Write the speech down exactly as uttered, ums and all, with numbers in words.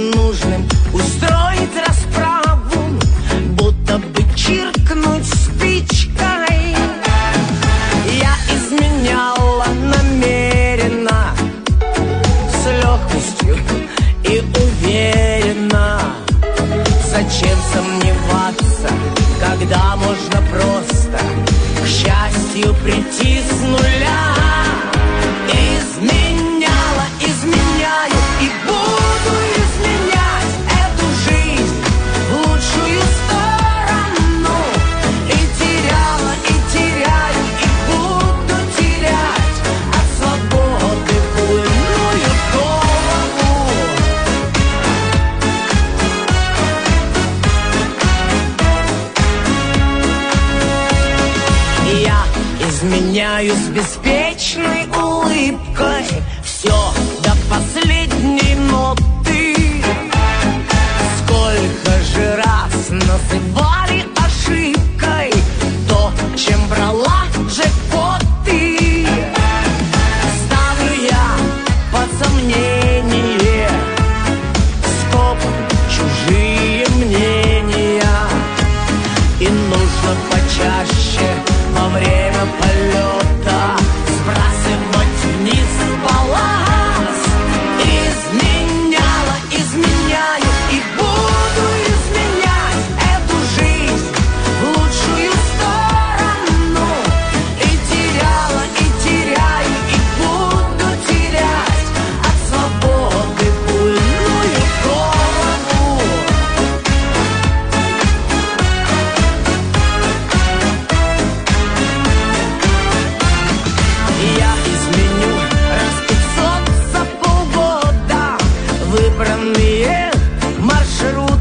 ненужным устроить расправу, будто бы чиркнуть спичкой. Я изменяла намеренно, с легкостью и уверенно. Зачем сомневаться, когда можно просто к счастью прийти с нуля? Изменяла, изменяю и буду изменять эту жизнь в лучшую сторону. И теряла, и теряю, и буду терять от свободы буйную голову. Я изменяю с беспечной улыбкой, все до последней ноты. Сколько же раз называли ошибкой то, чем брала джекпоты. Ставлю я под сомнение скопом чужие мнения. И нужно почаще во время полета сбрасывать вниз балласт. Изменяла, изменяю и буду изменять эту жизнь в лучшую сторону. И теряла, и теряю, и буду терять от свободы буйную голову. Я изменю раз пятьсот за полгода выбранные маршруты.